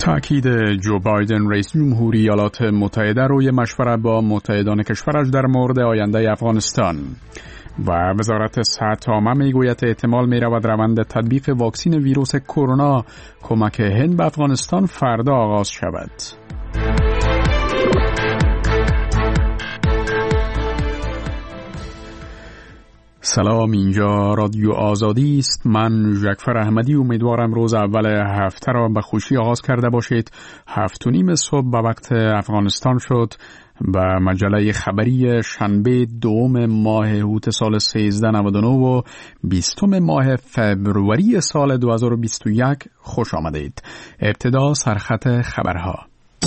تأکید جو بایدن رئیس جمهوری ایالات متحده روی مشورت با متحدان کشورش در مورد آینده افغانستان و وزارت صحت عامه میگوید احتمال می‌رود روند تطبیق واکسن ویروس کرونا کمک هند به افغانستان فردا آغاز شود. سلام، اینجا رادیو آزادی است. من جعفر احمدی امیدوارم روز اول هفته را به خوشی آغاز کرده باشید. 7:30 صبح به وقت افغانستان شد. به مجله خبری شنبه 2 ماه اوت سال 1399 و 20 ماه فبروری سال 2021 خوش آمدید. ابتدا سرخط خبرها.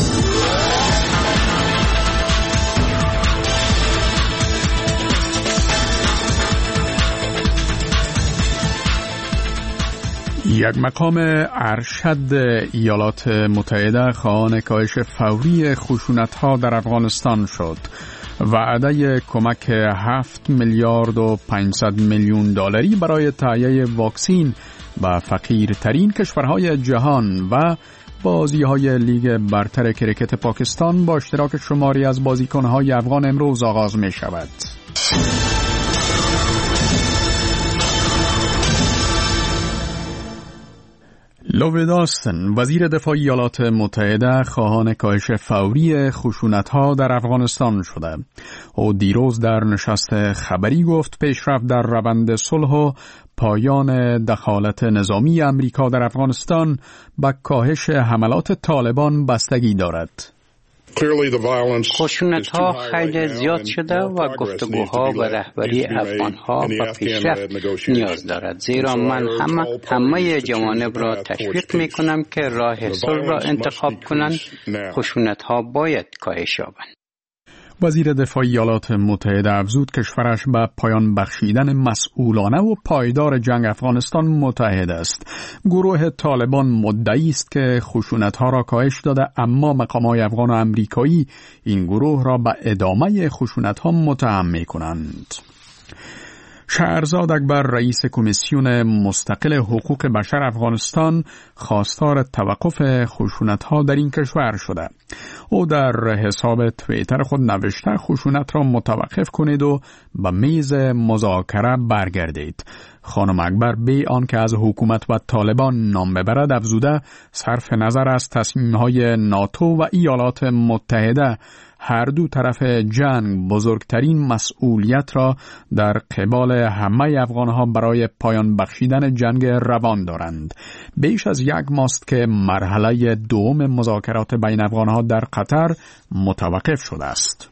یک مقام ارشد ایالات متحده خواهان کاهش فوری خشونت‌ها در افغانستان شد. وعده کمک 7 میلیارد و 500 میلیون دلاری برای تهیه واکسن به فقیرترین کشورهای جهان و بازی‌های لیگ برتر کریکت پاکستان با اشتراک شماری از بازیکن‌های افغان امروز آغاز می‌شود. لوید آستن وزیر دفاع ایالات متحده خواهان کاهش فوری خشونت‌ها در افغانستان شده. او دیروز در نشست خبری گفت پیشرفت در روند صلح و پایان دخالت نظامی امریکا در افغانستان به کاهش حملات طالبان بستگی دارد. خشونت‌ها خیلی زیاد شده و گفتگوها و رهبری افغان‌ها به پیشرفت نیاز دارد، زیرا من همه جوانب را تشویق می‌کنم که راه صلح را انتخاب کنند. خشونت‌ها باید کاهش یابند. وزیر دفاع ایالات متحده افزود کشورش به پایان بخشیدن مسئولانه و پایدار جنگ افغانستان متحد است. گروه طالبان مدعی است که خشونت‌ها را کاهش داده، اما مقام‌های افغان و امریکایی این گروه را به ادامه خشونت‌ها متهم می‌کنند. شهرزاد اکبر رئیس کمیسیون مستقل حقوق بشر افغانستان خواستار توقف خشونت‌ها در این کشور شده. او در حساب توییتر خود نوشته خشونت را متوقف کنید و به میز مذاکره برگردید. خانم اکبر بی آنکه از حکومت و طالبان نام ببرد افزوده صرف نظر از تصمیم‌های ناتو و ایالات متحده هر دو طرف جنگ بزرگترین مسئولیت را در قبال همه افغانها برای پایان بخشیدن جنگ روان دارند. بیش از 1 ماه است که مرحله دوم مذاکرات بین افغانها در قطر متوقف شده است.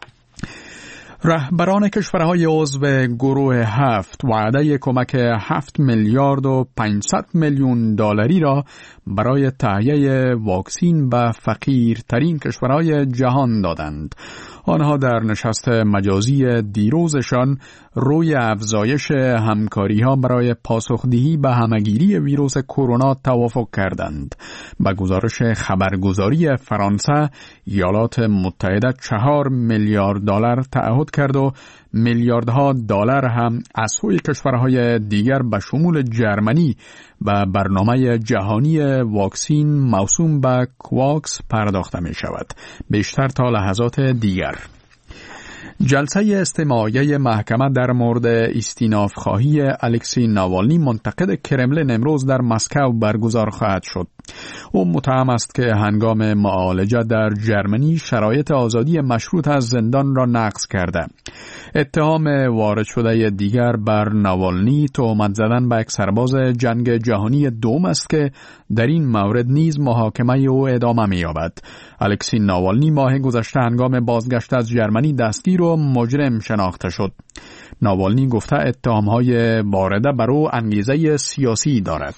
رهبران کشورهای عضو گروه 7 وعده کمک 7 میلیارد و 500 میلیون دلاری را برای تهیه واکسن به فقیرترین کشورهای جهان دادند. آنها در نشست مجازی دیروزشان روی افزایش همکاری‌ها برای پاسخدهی به همه‌گیری ویروس کرونا توافق کردند. به گزارش خبرگزاری فرانسه، ایالات متحده 4 میلیارد دلار تعهد کرد و میلیاردها دلار هم از سوی کشورهای دیگر به شمول جرمنی و برنامه جهانی واکسن موسوم به کواکس پرداخته می شود. بیشتر تا لحظات دیگر. جلسه استماعیه محکمه در مورد استیناف خواهی الکسی ناوالنی منتقد کرملین امروز در مسکو برگزار خواهد شد. او متهم است که هنگام معالجه در جرمنی شرایط آزادی مشروط از زندان را نقض کرده. اتهام وارد شده دیگر بر ناوالنی تهمت زدن به یک سرباز جنگ جهانی دوم است که در این مورد نیز محاکمه او ادامه می‌یابد. الکسی ناوالنی ماه گذشته هنگام بازگشت از جرمنی دستگیر و مجرم شناخته شد. ناوالنی گفته اتهام‌های وارده بر او انگیزه سیاسی دارد.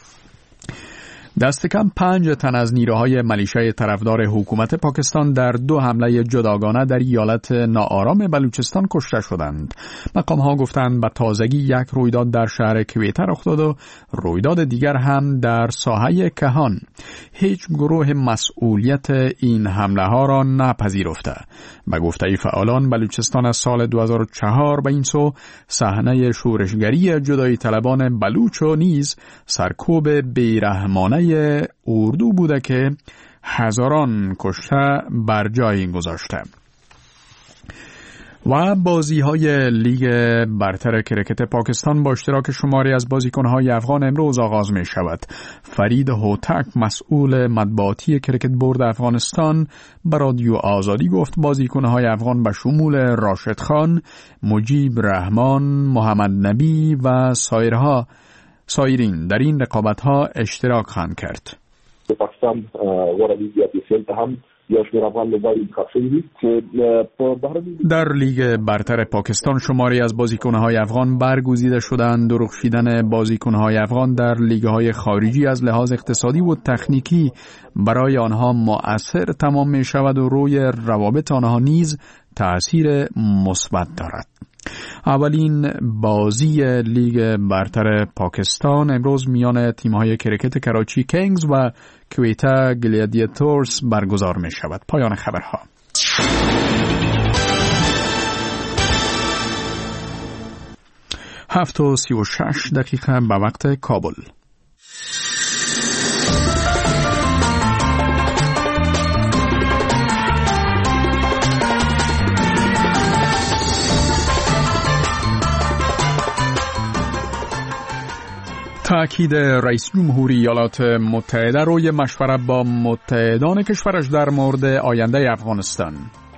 دست کم 5 تن از نیروهای ملیشه طرفدار حکومت پاکستان در 2 حمله جداگانه در ایالت ناآرام بلوچستان کشته شدند. مقام‌ها گفتند به تازگی یک رویداد در شهر کویته رخ داد و رویداد دیگر هم در ساحه کهان. هیچ گروه مسئولیت این حمله ها را نپذیرفته. به گفته فعالان بلوچستان از سال 2004 به این سو صحنه شورشگری جدایی طلبان بلوچ و نیز سرکوب بیرحمانه حمله اردو بوده که هزاران کشته بر جای گذاشته. و بازی‌های لیگ برتر کرکت پاکستان با اشتراک شماری از بازیکن‌های افغان امروز آغاز می‌شود. فرید هوتک مسئول مطبوعاتی کرکت بورد افغانستان به رادیو آزادی گفت بازیکن‌های افغان به شمول راشد خان، مجیب رحمان، محمد نبی و سایرین در این رقابت‌ها اشتراک خواهند کرد. پاکستان هم در لیگ برتر پاکستان شماری از بازیکن‌های افغان برگزیده شدند. درخشیدن بازیکن‌های افغان در لیگ‌های خارجی از لحاظ اقتصادی و تکنیکی برای آنها مؤثر تمام می‌شود و روی روابط آنها نیز تأثیر مثبت دارد. اولین بازی لیگ برتر پاکستان امروز میان تیم‌های کرکت کراچی کینگز و کویتا گلیادیتورز برگزار می شود. پایان خبرها. 7:36 به وقت کابل. تأکید رئیس جمهوری ایالات متحده روی مشورت با متحدان کشورش در مورد آینده افغانستان.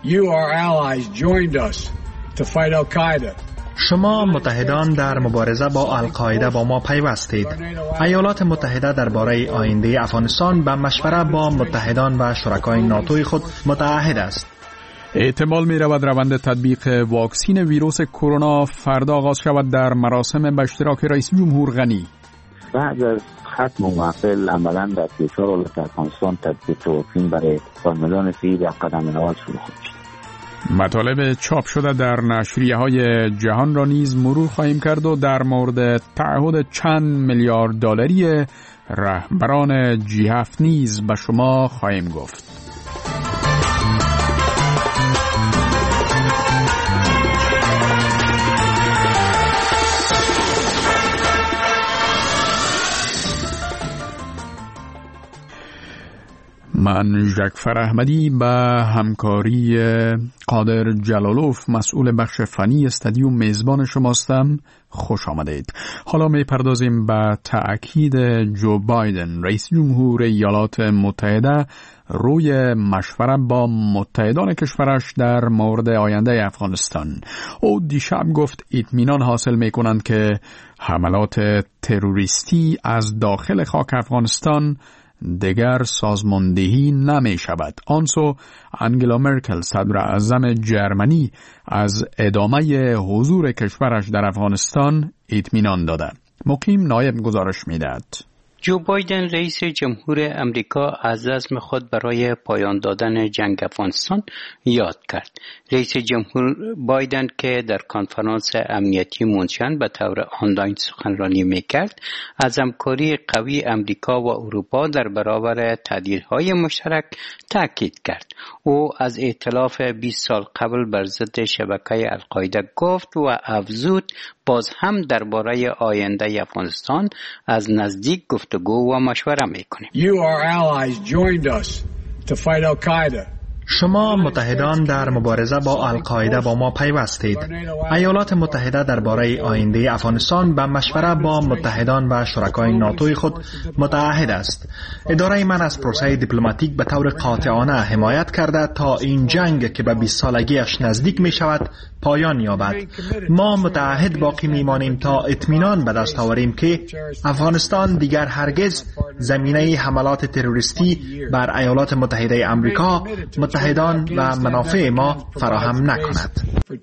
شما متحدان در مبارزه با القاعده با ما پیوستید. ایالات متحده درباره آینده افغانستان به مشورت با متحدان و شرکای ناتوی خود متعهد است. احتمال می رود روند تطبیق واکسین ویروس کرونا فردا آغاز شود در مراسم به اشتراک رئیس جمهور غنی. بعد از ختم محفل عملا در کشور ولایت افغانستان تطبیق واکسین برای کارمندان سیویل به قدم نهاد شروع خواهد شد. مطالب چاپ شده در نشریه‌های جهان را نیز مرور خواهیم کرد و در مورد تعهد چند میلیارد دلاری رهبران G7 نیز به شما خواهیم گفت. من ژکفر احمدی به همکاری قادر جلالوف مسئول بخش فنی استادیوم میزبان شماستم. خوش آمدید. حالا میپردازیم به تأکید جو بایدن رئیس جمهور ایالات متحده روی مشورت با متحدان کشورش در مورد آینده افغانستان. او دیشب گفت اطمینان حاصل میکنند که حملات تروریستی از داخل خاک افغانستان دیگر سازماندهی نمی شود. آنسو انگلا مرکل صدر اعظم جرمنی از ادامه حضور کشورش در افغانستان اطمینان داده. مقیم نایب گزارش می‌دهد. جو بایدن رئیس جمهور امریکا از عزم خود برای پایان دادن جنگ افغانستان یاد کرد. رئیس جمهور بایدن که در کنفرانس امنیتی مونشن به طور آنلاین سخنرانی میکرد، از همکاری قوی امریکا و اروپا در برابر تهدیدهای مشترک تاکید کرد. او از ائتلاف 20 سال قبل بر ضد شبکه القاعده گفت و افزود باز هم درباره آینده افغانستان از نزدیک گفتگو و مشوره میکنیم. شما متحدان در مبارزه با القاعده با ما پیوستید. ایالات متحده درباره آینده افغانستان به مشورت با متحدان و شرکای ناتوی خود متعهد است. اداره من از پروسه دیپلماتیک به طور قاطعانه حمایت کرده تا این جنگ که به 20 سالگیش نزدیک می شود پایان یابد. ما متعهد باقی میمانیم تا اطمینان به دست آوریم که افغانستان دیگر هرگز زمینه حملات تروریستی بر ایالات متحده آمریکا، متحدان و منافع ما فراهم نکند.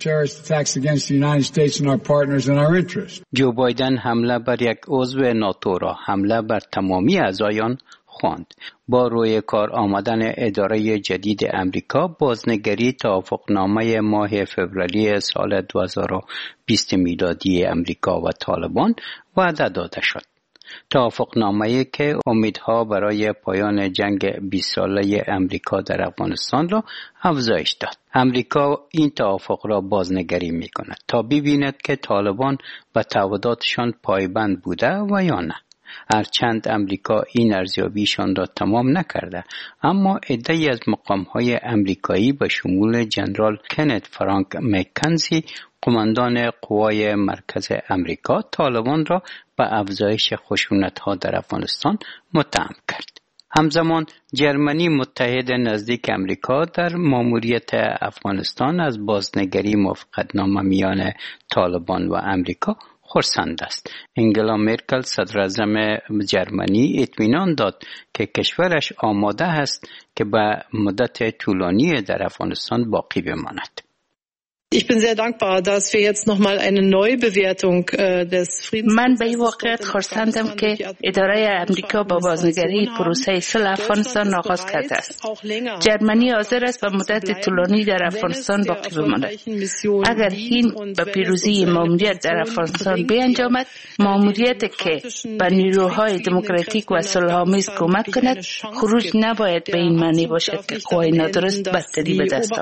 جو بایدن حمله بر یک عضو ناتو را حمله بر تمامی اعضایان خواند. با روی کار آمدن اداره جدید امریکا، بازنگری توافقنامه ماه فوریه سال 2020 میلادی امریکا و طالبان وعده داده شد. توافقنامه‌ای که امیدها برای پایان جنگ 20 ساله امریکا در افغانستان را افزایش داد. امریکا این توافق را بازنگری می‌کند تا ببیند که طالبان به تعهداتشان پایبند بوده و یا نه. هرچند امریکا این ارزیابیشان را تمام نکرده، اما عده‌ای از مقام‌های امریکایی به شمول جنرال کنت فرانک مکنزی، قماندان قوای مرکز امریکا، طالبان را به افزایش خشونت‌ها در افغانستان متهم کرد. همزمان جرمنی متحد نزدیک امریکا در ماموریت افغانستان از بازنگری موافقتنامه میان طالبان و امریکا خرسند است. انگلا مرکل صدر اعظم جرمنی اطمینان داد که کشورش آماده است که به مدت طولانی در افغانستان باقی بماند. Ich bin sehr dankbar, dass wir jetzt nochmal eine Neubewertung des Friedens. من به این واقعیت خرسندم که اداره امریکا با بازنگری پروسه صلح افغانستان آغاز کرده است. جرمنی حاضر است به مدت طولانی در افغانستان باقی بماند. اگر این به پیروزی ماموریت در افغانستان بیانجامد، ماموریت که به نیروهای دموکراتیک و صلح‌آمیز کمک کند، خروج نباید به این معنی باشد که قوای نادرست برتری به دست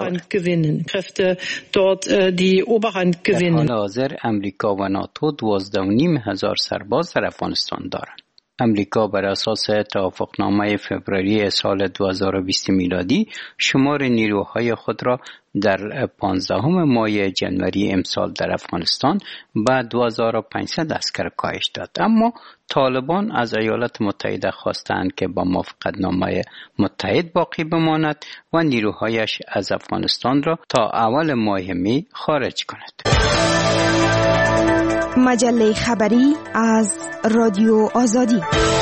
آورد. در حال حاضر امریکا و ناتو 12,500 سرباز در افغانستان دارند. امریکا بر اساس توافقنامه فوریه سال 2020 میلادی شمار نیروهای خود را در 15 ماه جنوری امسال در افغانستان به 2500 عسکر کاهش داد. اما طالبان از ایالات متحده خواستند که با موافقتنامه متحد باقی بماند و نیروهایش از افغانستان را تا اول ماه می خارج کند. مجله خبری از رادیو آزادی.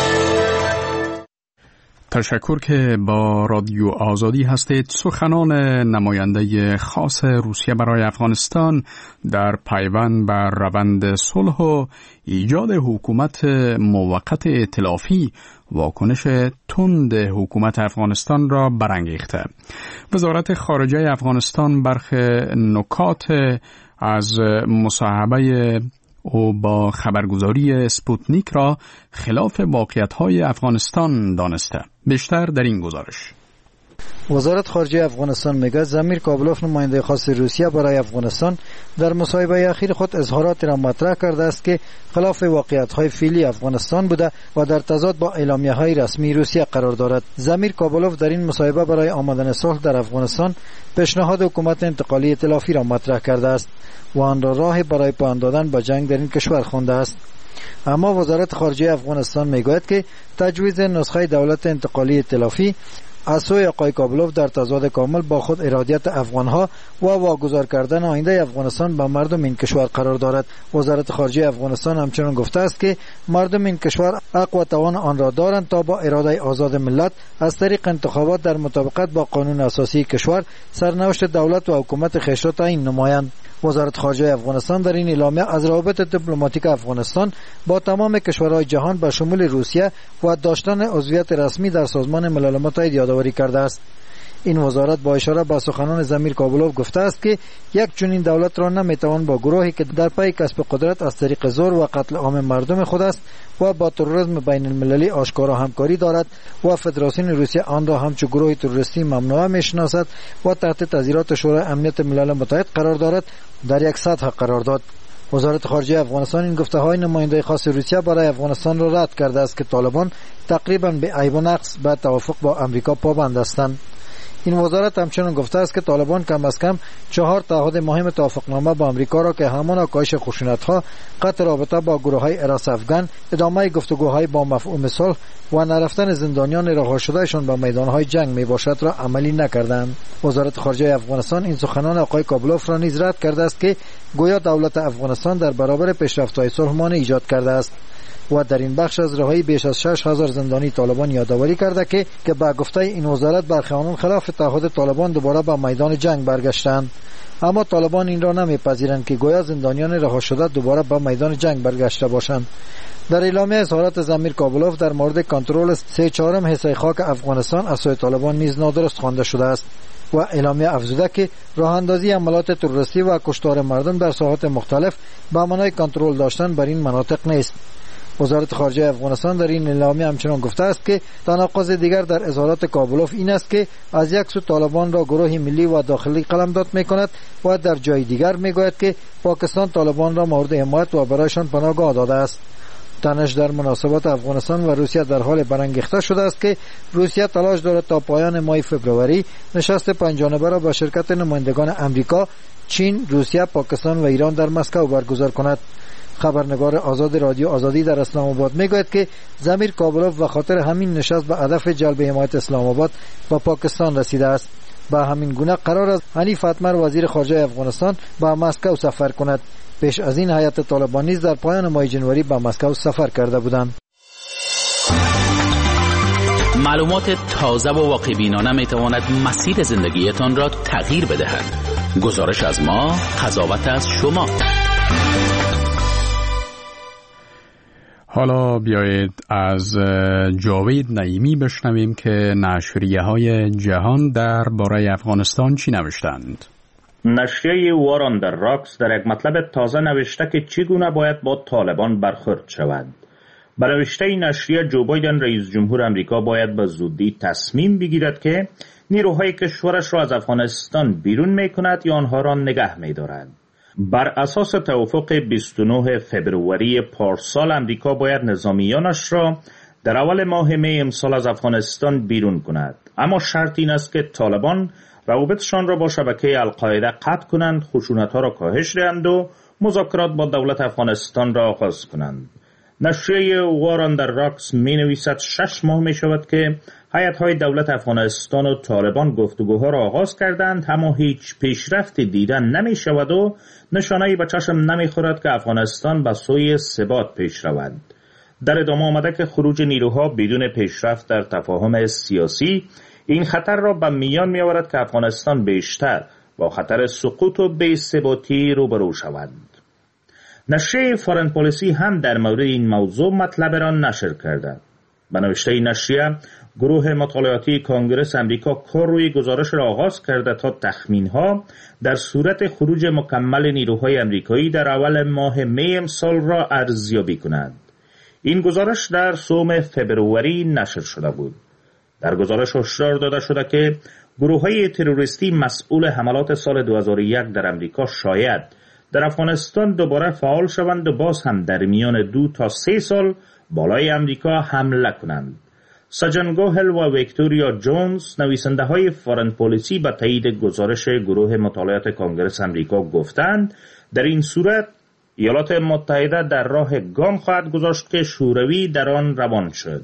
تشکر که با رادیو آزادی هستید. سخنان نماینده خاص روسیه برای افغانستان در پیوند بر روند صلح و ایجاد حکومت موقت ائتلافی واکنش تند حکومت افغانستان را برانگیخته. وزارت خارجه افغانستان برخی نکات از مصاحبه او با خبرگزاری اسپوتنیک را خلاف واقعیت‌های افغانستان دانسته. بیشتر در این گزارش. وزارت خارجه افغانستان میگه زمیر کابلوف نماینده خاص روسیه برای افغانستان در مصاحبه اخیر خود اظهارات را مطرح کرده است که خلاف واقعیت‌های فعلی افغانستان بوده و در تضاد با اعلامیه‌های رسمی روسیه قرار دارد. زمیر کابلوف در این مصاحبه برای آمدن صلح در افغانستان پیشنهاد حکومت انتقالی ائتلافی را مطرح کرده است و آن را راه برای پایان دادن به جنگ در این کشور خوانده است. اما وزارت خارجه افغانستان میگوید که تجویز نسخه دولت انتقالی ائتلافی از سوی آقای کابلوف در تضاد کامل با خود ارادیت افغانها و واگذار کردن آینده افغانستان به مردم این کشور قرار دارد. وزارت خارجه افغانستان همچنین گفته است که مردم این کشور حق و توان آن را دارند تا با اراده آزاد ملت از طریق انتخابات در مطابقت با قانون اساسی کشور سرنوشت دولت و حکومت خویش را تعیین نمایند. وزارت خارجه افغانستان در این اعلامیه از روابط دیپلماتیک افغانستان با تمام کشورهای جهان به شمول روسیه و داشتن عضویت رسمی در سازمان ملل متحد یادآوری کرده است. این وزارت با اشاره به سخنان زمیر کابلوف گفته است که یک چنین دولت را نمیتوان با گروهی که در پی کسب قدرت از طریق زور و قتل عام مردم خود است و با تروریسم بین المللی آشکارا همکاری دارد و فدراسیون روسیه آن را همچون گروه تروریستی ممنوعه میشناسد و تحت تذیرات شورای امنیت ملل متحد قرار دارد در یک سطح قرار داد. وزارت خارجه افغانستان این گفته‌های نماینده خاص روسیه برای افغانستان را رد کرده است که طالبان تقریبا به عیب و نقص به توافق با امریکا پابند هستند. این وزارت همچنین گفته است که طالبان کم از کم 4 تعهد مهم توافقنامه با امریکا را که همان کاهش خشونت‌ها، قطع رابطه با گروه‌های حراس افغان، ادامه گفتگوهای با مفهوم صلح و نرفتن زندانیان رها شدهشان به میدان‌های جنگ میباشد را عملی نکردند. وزارت خارجه افغانستان این سخنان آقای کابلوف را نیز رد کرده است که گویا دولت افغانستان در برابر پیشرفت‌های صلح مانع ایجاد کرده است و در این بخش از رهایی بیش از 6000 زندانی طالبان یادآوری کرده که به گفته این وزارت برخی آنان خلاف تعهد طالبان دوباره به میدان جنگ برگشتند. اما طالبان این را نمیپذیرند که گویا زندانیان رها شده دوباره به میدان جنگ برگشته باشند. در اعلامیه اظهارات زمیر کابلوف در مورد کنترل 3/4 حصه خاک افغانستان از سوی طالبان نیز نادرست خوانده شده است و اعلامیه افزوده که راه اندازی عملیات تروریستی و کشتار مردم در ساحات مختلف به معنای کنترل داشتن بر این مناطق نیست. وزارت خارجه افغانستان در این اعلامیه همچنان گفته است که تناقض دیگر در اظهارات کابلوف این است که از یک سو طالبان را گروه ملی و داخلی قلمداد می‌کند و در جای دیگر می‌گوید که پاکستان طالبان را مورد حمایت و برایشان پناهگاه داده است. تنش در مناسبات افغانستان و روسیه در حال برانگیخته شده است که روسیه تلاش دارد تا پایان ماه فوریه نشست پنجانبه را با شرکت نمایندگان امریکا، چین، روسیه، پاکستان و ایران در مسکو برگزار کند. خبرنگار آزاد رادیو آزادی در اسلام آباد میگوید که ضمیر کابلوف و خاطر همین نشست به هدف جلب حمایت اسلام آباد با پاکستان رسیده است. با همین گونه قرار است حنیف اتمر وزیر خارجه افغانستان به مسکو سفر کند. پیش از این هیئت طالبان نیز در پایان ماه ژانویه به مسکو سفر کرده بودند. معلومات تازه و واقع‌بینانه میتواند مسیر زندگیتان را تغییر بدهد. گزارش از ما، قضاوت از شما. حالا بیایید از جاوید نعیمی بشنویم که نشریه‌های جهان درباره افغانستان چی نوشتند. نشریه وار آن دی راکس در یک مطلب تازه نوشته که چگونه باید با طالبان برخورد شود. به نوشته نشریه جو بایدن رئیس جمهور امریکا باید به زودی تصمیم بگیرد که نیروهای کشورش را از افغانستان بیرون میکند یا آنها را نگه می‌دارد. بر اساس توافق 29 فبروری پارسال امریکا باید نظامیانش را در اول ماه می امسال از افغانستان بیرون کند، اما شرط این است که طالبان روابطشان را با شبکه القاعده قطع کنند، خشونت‌ها را کاهش دهند و مذاکرات با دولت افغانستان را آغاز کنند. نشریه وار آن دی راکس می نویسد 6 ماه می شود که هیئت‌های دولت افغانستان و طالبان گفتگوها را آغاز کردند، اما هیچ پیشرفتی دیده نمی شود و نشانه‌ای به چشم نمی خورد که افغانستان به سوی ثبات پیش رود. در ادامه آمده که خروج نیروها بدون پیشرفت در تفاهم سیاسی این خطر را به میان می آورد که افغانستان بیشتر با خطر سقوط و بی‌ثباتی روبرو شود. نشریه فارن پالیسی هم در مورد این موضوع مطلب را نشر کرده. به نوشته نشریه، گروه مطالعاتی کانگرس امریکا کار روی گزارش را آغاز کرده تا تخمین‌ها در صورت خروج مکمل نیروهای امریکایی در اول ماه می امسال را ارزیابی کند. این گزارش در 3 فبروری نشر شده بود. در گزارش هشدار داده شده که گروه‌های تروریستی مسئول حملات سال 2001 در امریکا شاید در افغانستان دوباره فعال شوند و باز هم در میان 2 تا 3 سال بالای امریکا حمله کنند. ساجن گوهل و ویکتوریا جونز، نویسنده های فارن پالیسی، به تایید گزارش گروه مطالعات کانگرس امریکا گفتند در این صورت ایالات متحده در راه گام خواهد گذاشت که شوروی در آن روان شد.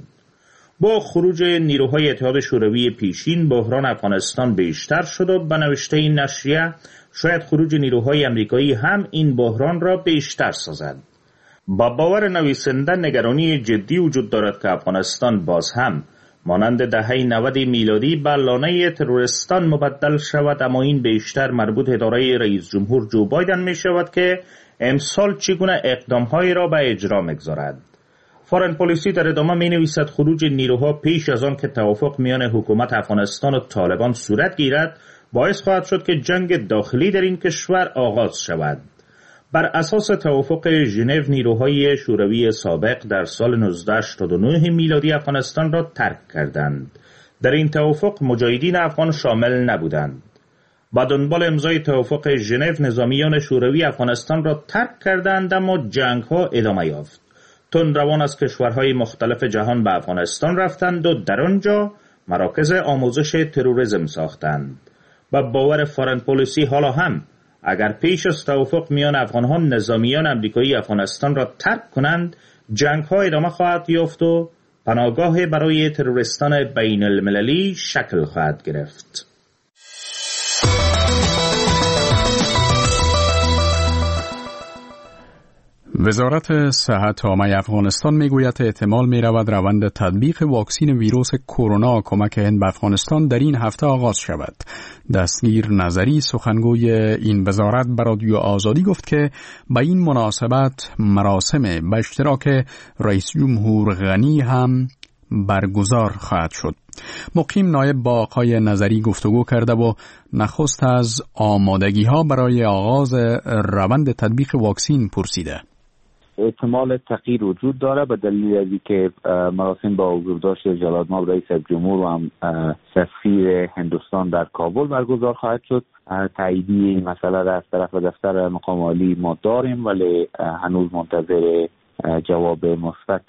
با خروج نیروهای اتحاد شوروی پیشین بحران افغانستان بیشتر شد و به نوشته این نشریه شاید خروج نیروهای امریکایی هم این بحران را بیشتر سازد. با باور نویسنده نگرانی جدی وجود دارد که افغانستان باز هم مانند دهه 90 میلادی به لانه تروریستان مبدل شود، اما این بیشتر مربوط اداره رئیس جمهور جو بایدن می شود که امسال چگونه اقدامهایی را به اجرا می‌گذارد. فارن پالیسی در ادامه می نویسد خروج نیروها پیش از آن که توافق میان حکومت افغانستان و طالبان صورت گیرد باعث خواهد شد که جنگ داخلی در این کشور آغاز شود. بر اساس توافق ژنو نیروهای شوروی سابق در سال 1989 میلادی افغانستان را ترک کردند. در این توافق مجاهدین افغان شامل نبودند. با دنبال امضای توافق ژنو نظامیان شوروی افغانستان را ترک کردند، اما جنگ‌ها ادامه یافت. تندروان از کشورهای مختلف جهان به افغانستان رفتند و در آنجا مراکز آموزش تروریسم ساختند. با باور فارن پالیسی حالا هم اگر پیش از توافق میان افغان‌ها نظامیان امریکایی افغانستان را ترک کنند، جنگ‌ها ادامه خواهد یافت و پناهگاه برای تروریستان بین المللی شکل خواهد گرفت. وزارت صحت عامه افغانستان میگوید احتمال میرود روند تطبیق واکسین ویروس کرونا کمک هند به افغانستان در این هفته آغاز شود. دستگیر نظری سخنگوی این وزارت به رادیو آزادی گفت که به این مناسبت مراسم به اشتراک رئیس جمهور غنی هم برگزار خواهد شد. مقیم نایب با آقای نظری گفتگو کرده و نخست از آمادگی ها برای آغاز روند تطبیق واکسین پرسیده. احتمال تغییر وجود داره به دلیل از اینکه مراسم با حضورداشت جلال‌مآب رئیس جمهور و هم سفیر هندوستان در کابل برگزار خواهد شد. تاییدی این مسئله را از طرف دفتر مقام عالی ما داریم، ولی هنوز منتظر جواب مثبت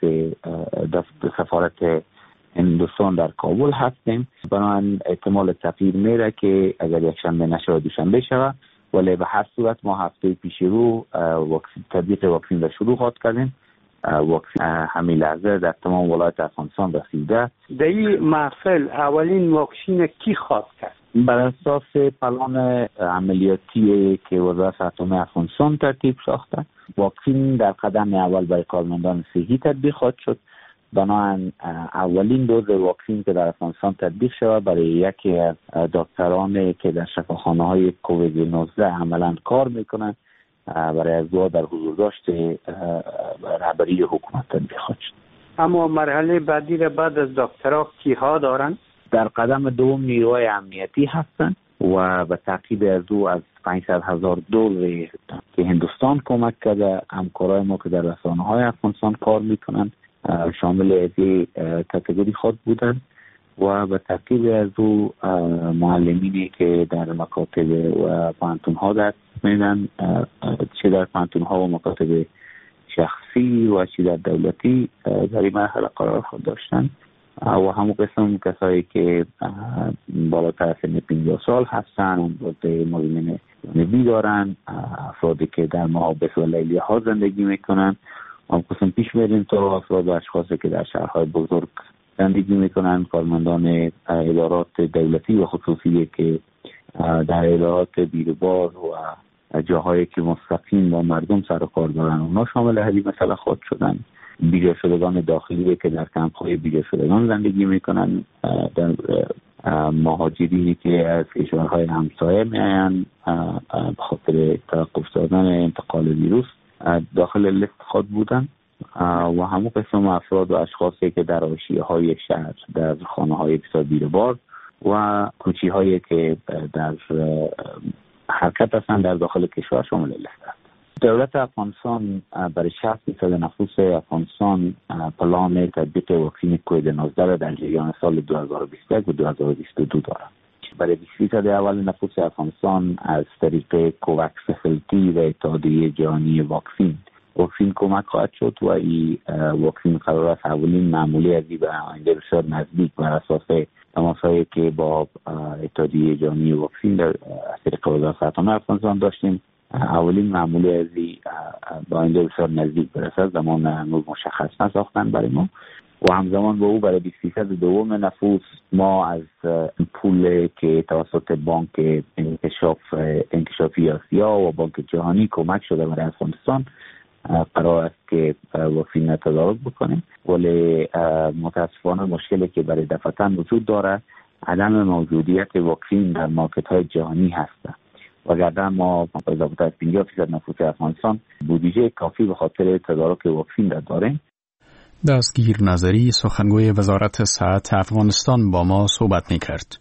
سفارت هندوستان در کابل هستیم. بنابراین احتمال تغییر میره که اگر یک شنبه نشه دوشنبه شود، ولی به هر صورت ما هفته پیش رو تطبیق واکسین را شروع خواهد کردیم. واکسین همین لحظه در تمام ولایت افغانستان رسیده. در این محفل اولین واکسین کی خواهد کرد؟ بر اساس پلان عملیاتی که وزارت صحت عامه افغانستان ترتیب ساخته، واکسین در قدم اول برای کارمندان صحی تطبیق خواهد شد. بنابراین اولین دوز واکسین که در افغانستان تطبیق شود برای یکی از دکترانی که در شفاخانه‌های کووید 19 عملاً کار میکنند برای از در حضور داشت رهبری حکومت تطبیق خواهد شد. اما مرحله بعدی را بعد از دکترها کیها دارند؟ در قدم دوم نیروهای امنیتی هستند و به تعقیب از او از 500,000 دوز که هندوستان کمک کرده همکارای ما که در رسانه‌های افغانستان کار میکنند شامل از کاتگوری خود بودند و به تعقیب از او معلمینی که در مکاتب و پانتون‌ها در میدن، چه در پانتون‌ها و مکاتب شخصی و چه در دولتی در این مرحله قرار خود داشتند و همون قسم کسایی که بالاتر از سن 50 سال هستند و مزمن جانبی دارند، افرادی که در محابس و لیلی ها زندگی میکنند. هم قسم پیش میریم تا افراد و اشخاصی که در شهرهای بزرگ زندگی میکنند، کارمندان ادارات دولتی و خصوصی که در ادارات بیروبار و جاهایی که مستقیم با مردم سر و کار دارن اونا شامل همین مسئله خود شدن. بیجا شدگان داخلی که در کمپ‌های بیجا شدگان زندگی میکنن، در مهاجرینی که از کشورهای همسایه میآیند به خاطر توقف دادن انتقال ویروس داخل لیست خود بودن و همون قسم افراد و اشخاصی که در حاشیه‌های شهر، در خانه‌های بسیار بیروبار و کوچی‌هایی که در حرکت هستند در داخل کشور شامل لیست است. دولت افغانستان برای 60% نفوس افغانستان پلان تطبیق واکسن کووید 19 را در جریان سال 2021 و 2022 دارد. برای 20% اول نفوس افغانستان از طریق کووکس فسیلیتی و اتحادیه جهانی واکسین کمک خواهد شد و این واکسن قرار است اولین معمولی از این به آینده بسیار نزدیک بر اساس تماسایی که با اتحادیه جهانی واکسین در طریق وزارت صحت عامه افغانستان داشتیم، اولین معمولی از این به آینده بسیار نزدیک برسد. زمان هنوز مشخص نساختن برای ما و همزمان با او برای 20% دوم نفوس ما از پول که توسط بانک انکشافی آسیا و بانک جهانی کمک شده برای افغانستان قرار است که واکسن تدارک بکنیم، ولی متاسفانه مشکلی که برای دفعتن وجود داره عدم موجودیت واکسن در مارکت های جهانی هست. وگرنه ما بالاتر از 50% نفوس افغانستان بودجه کافی به خاطر تدارک واکسن داریم. دستگیر نظری سخنگوی وزارت صحت افغانستان با ما صحبت می‌کرد.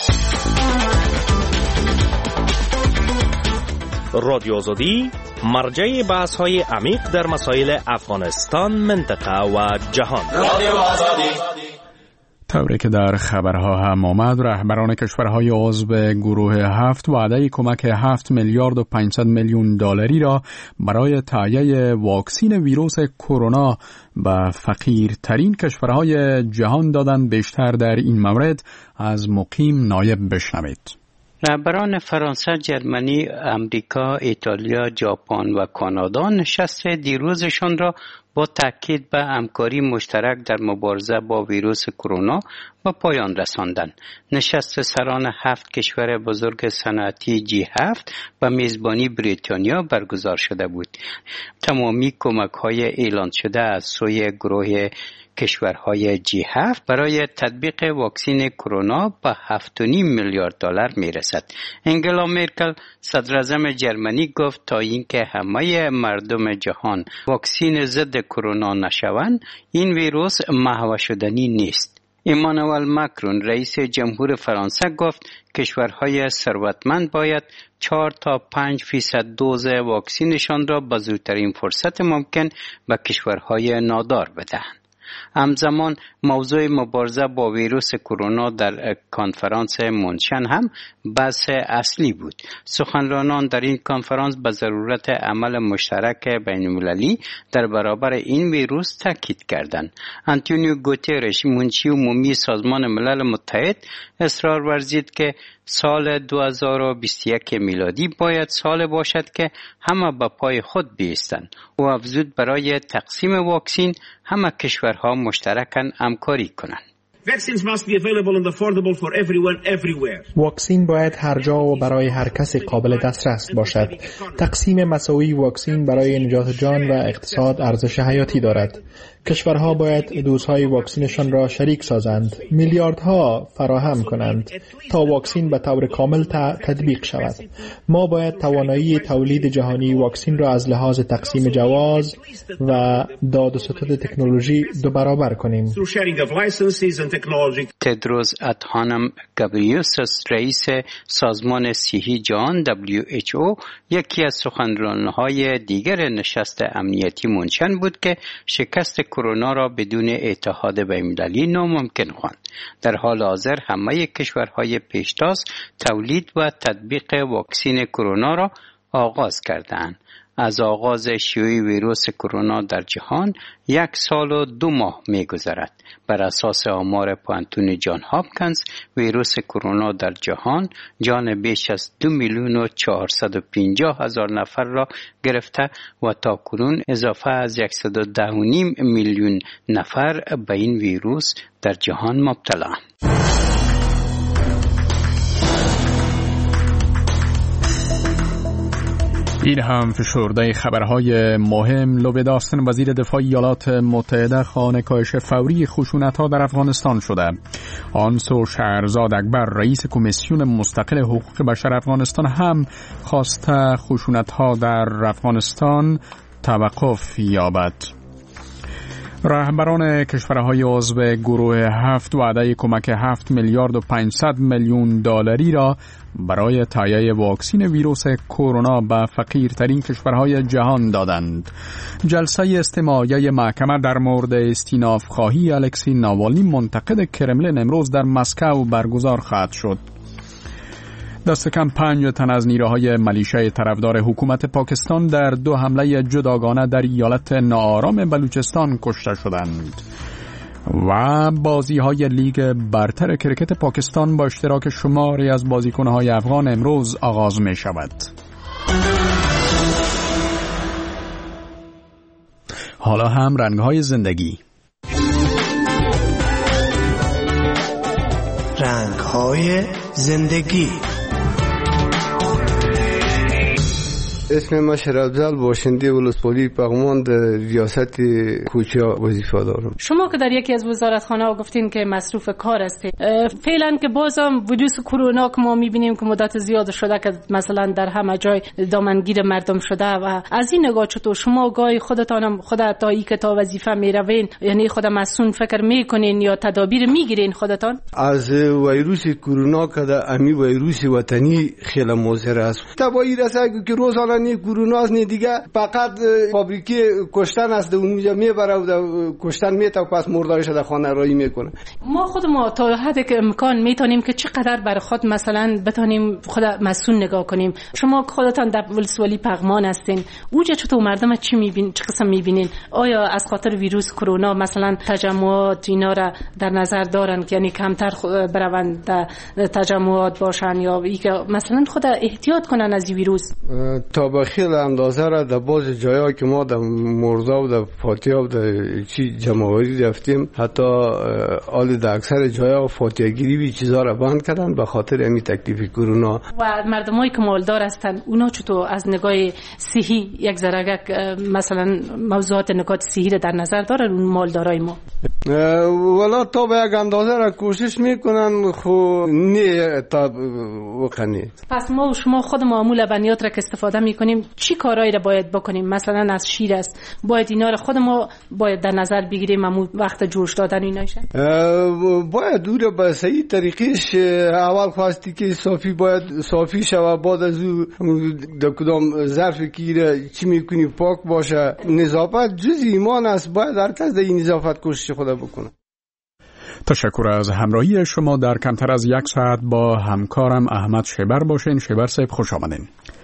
رادیو آزادی مرجع بحث‌های عمیق در مسائل افغانستان، منطقه و جهان. رادیو آزادی. طوری که در خبرها هم آمد، رهبران کشورهای عضو گروه 7 وعده کمک 7 میلیارد و 500 میلیون دلاری را برای تهیه واکسن ویروس کرونا به فقیرترین کشورهای جهان دادند. بیشتر در این مورد از مقیم نایب بشنوید. رهبران فرانسه، جرمنی، امریکا، ایتالیا، ژاپن و کانادا نشست دیروزشان را با تاکید به همکاری مشترک در مبارزه با ویروس کرونا به پایان رساندند. نشست سران 7 کشور بزرگ صنعتی G7 به میزبانی بریتانیا برگزار شده بود. تمامی کمک‌های اعلان شده از سوی گروه کشورهای G7 برای تطبیق واکسن کرونا به 7.5 میلیارد دلار میرسد. انگلا مرکل صدراعظم جرمنی گفت تا اینکه همه مردم جهان واکسن ضد کرونا نشوند، این ویروس محو شدنی نیست. ایمانوئل ماکرون رئیس جمهور فرانسه گفت کشورهای ثروتمند باید 4 تا 5% دوز واکسنشان را به زودترین فرصت ممکن به کشورهای نادار بدهند. همزمان موضوع مبارزه با ویروس کرونا در کنفرانس مونشن هم بحث اصلی بود. سخنرانان در این کنفرانس به ضرورت عمل مشترک بین‌المللی در برابر این ویروس تاکید کردند. آنتونیو گوترش، منشی عمومی سازمان ملل متحد، اصرار ورزید که سال 2021 میلادی باید سال باشد که همه به پای خود بایستند. او افزود برای تقسیم واکسن همه کشورها مشترکاً همکاری کنند. واکسن باید هر جا و برای هر کسی قابل دسترس باشد. تقسیم مساوی واکسن برای نجات جان و اقتصاد ارزش حیاتی دارد. کشورها باید دوزهای واکسنشان را شریک سازند، میلیاردها فراهم کنند تا واکسن به طور کامل تطبیق شود. ما باید توانایی تولید جهانی واکسن را از لحاظ تقسیم جواز و داد و ستد تکنولوژی دو برابر کنیم. تدروس ادهانم گبریوسس، رئیس سازمان صحی جهان WHO، یکی از سخنرانهای دیگر نشست امنیتی مونشن بود که شکست کرونا را بدون اتحاد بین‌المللی ناممکن خواند. در حال حاضر همه کشورهای پیشتاز تولید و تطبیق واکسن کرونا را آغاز کردند. از آغاز شیوع ویروس کرونا در جهان 1 سال و 2 ماه می‌گذرد. بر اساس آمار پانتون جان هاپکینز، ویروس کرونا در جهان جان بیش از 2,450,000 نفر را گرفته و تاکنون اضافه از 110.5 میلیون نفر به این ویروس در جهان مبتلا. این هم فشرده خبرهای مهم. لو داستن وزیر دفاع ایالات متحده خواهان کاهش فوری خشونت‌ها در افغانستان شده. آنسو شهرزاد اکبر، رئیس کمیسیون مستقل حقوق بشر افغانستان، هم خواسته خشونت‌ها در افغانستان توقف یابد. رهبران کشورهای عضو گروه 7 وعده کمک 7 میلیارد و 500 میلیون دلاری را برای تهیه واکسن ویروس کرونا به فقیرترین کشورهای جهان دادند. جلسه استماعیه محکمه در مورد استیناف خواهی الکسی ناوالنی منتقد کرملین امروز در مسکو برگزار خواهد شد. دست کم 5 تن از نیروهای ملیشه طرفدار حکومت پاکستان در 2 حمله جداگانه در ایالت ناآرام بلوچستان کشته شدند. و بازی‌های لیگ برتر کرکت پاکستان با اشتراک شماری از بازیکن‌های افغان امروز آغاز می‌شود. حالا هم رنگ‌های زندگی. رنگ‌های زندگی. اسم من شرابزل، باشنده ولسوالی پغمان در ریاست کوچه وظیفه دارم. شما که در یکی از وزارتخانه‌ها گفتین که مصروف کار هستید، فعلا که بازم ویروس کرونا که ما می‌بینیم که مدت زیاد شده که مثلا در همه جای دامنگیر مردم شده و از این نگاه چطور شما گاهی خودتانم خود تایی که تا وظیفه میروین، یعنی خود مسئول فکر میکنین یا تدابیر میگیرین خودتان؟ از ویروس کرونا که در امی ویروس وطنی خیلی مضر است. تبایی رسه که روزانه کرونا است، نه دیگه فقط فابریکه کشتن است، اونجا میبره و کشتن میته و پس مردارش در خانه رایی میکنه. ما خود ما تا حدی که امکان میتونیم که چقدر بر خود مثلا بتونیم خود مسئول نگاه کنیم. شما خودتان در ولسوالی پغمان هستین، اونجا چطور مردم چی میبینین، چه قسم میبینین؟ آیا از خاطر ویروس کرونا مثلا تجمعات اینا را در نظر دارن که یعنی کمتر بروند تجمعات باشن یا مثلا خود احتیاط کنن از ویروس؟ تا به خیلی اندازه را در باز جایی که ما در مرزا و در فاتحه و در چی جمعوری رفتیم، حتی آل در اکثر جایی فاتحه گیری و چیزا را بند کردن به خاطر امی تکلیف کرونا. و مردمایی که مالدار هستن اونا چطور از نگاه صحی یک ذره مثلا موضوعات نکات صحی را در نظر دارن اون مالدارای ما؟ والا تا به یک اندازه را کوشش میکنن، خو نه تا وقنی. پس ما و شما خود معمول بنیات را که استفاده میکنیم میکنیم چی کارهایی را باید بکنیم. مثلا از شیر است، باید اینا رو خود ما باید در نظر بگیریم وقت جوش دادن ایناش. باید او را به صحیح طریقش اول خواستی که صافی شوه، بعد از او در کدام ظرف که چی میکنی پاک باشه. نظافت جز ایمان است، باید هر کس در این نظافت کوشش خود بکنه. تشکر از همراهی شما. در کمتر از یک ساعت با همکارم احمد شبر باشین. شبر صاحب خوش آمدین.